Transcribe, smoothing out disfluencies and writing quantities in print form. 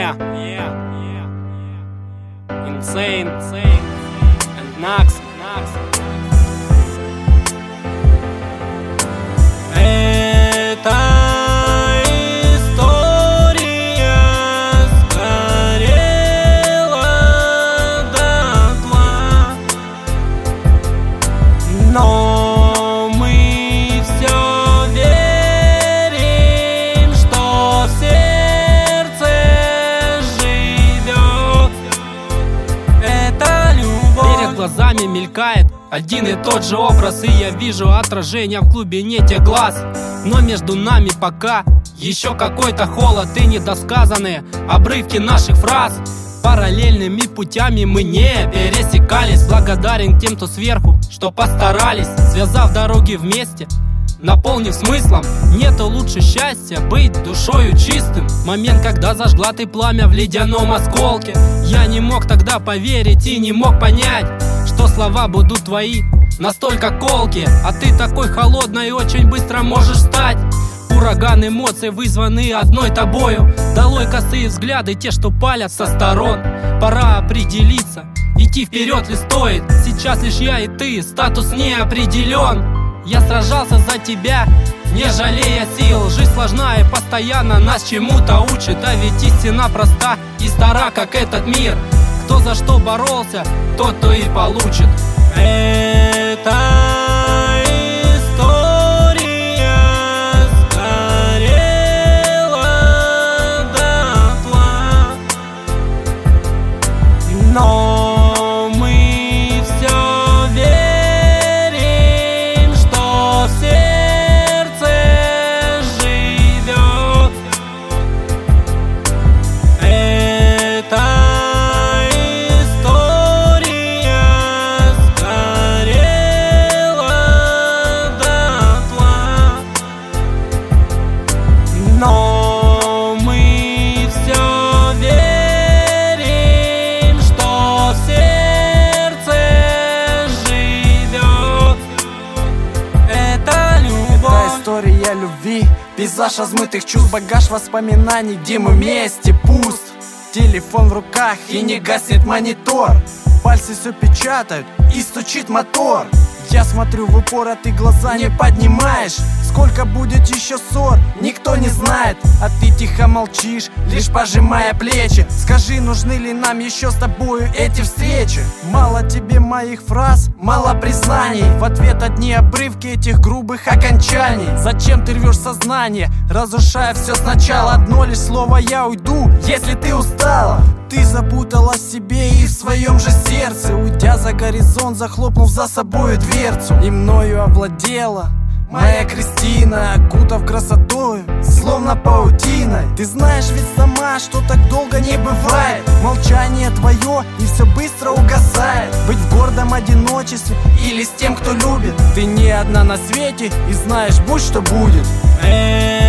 Insane and Nax. Это история сгорела дотла, но мы все верим, что в сердце живет эта любовь. Перед глазами мелькает один и тот же образ, и я вижу отражение в глубине тех глаз. Но между нами пока еще какой-то холод и недосказанные обрывки наших фраз. Параллельными путями мы не пересекались. Благодарен тем, кто сверху, что постарались, связав дороги вместе, наполнив смыслом. Нету лучше счастья быть душою чистым. Момент, когда зажгла ты пламя в ледяном осколке. Я не мог тогда поверить и не мог понять, что слова будут твои настолько колки. А ты такой холодной и очень быстро можешь стать. Ураган эмоций, вызванный одной тобою. Долой косые взгляды, те, что палят со сторон. Пора определиться, идти вперед ли стоит. Сейчас лишь я и ты, статус не определен. Я сражался за тебя, не жалея сил. Жизнь сложна и постоянно нас чему-то учит. А ведь истина проста и стара, как этот мир. Кто за что боролся, тот то и получит. Это история сгорела дотла, но мы все верим, что в сердце живет это. Но мы все верим, что в сердце живет эта любовь. Это история любви, пейзаж размытых чувств, багаж воспоминаний, где мы вместе пуст. Телефон в руках и не гаснет монитор. Пальцы все печатают и стучит мотор. Я смотрю в упор, а ты глаза не поднимаешь. Сколько будет еще ссор, никто не знает. А ты тихо молчишь, лишь пожимая плечи. Скажи, нужны ли нам еще с тобою эти встречи? Мало тебе моих фраз, мало признаний. В ответ одни обрывки этих грубых окончаний. Зачем ты рвешь сознание, разрушая все сначала? Одно лишь слово: я уйду, если ты устала. Ты запуталась в себе и в своем же сердце, уйдя за горизонт, захлопнув за собою дверцу. И мною овладела моя Кристина, окутав красотою, словно паутиной. Ты знаешь ведь сама, что так долго не бывает. Молчание твое, и все быстро угасает. Быть в гордом одиночестве или с тем, кто любит. Ты не одна на свете, и знаешь, будь что будет.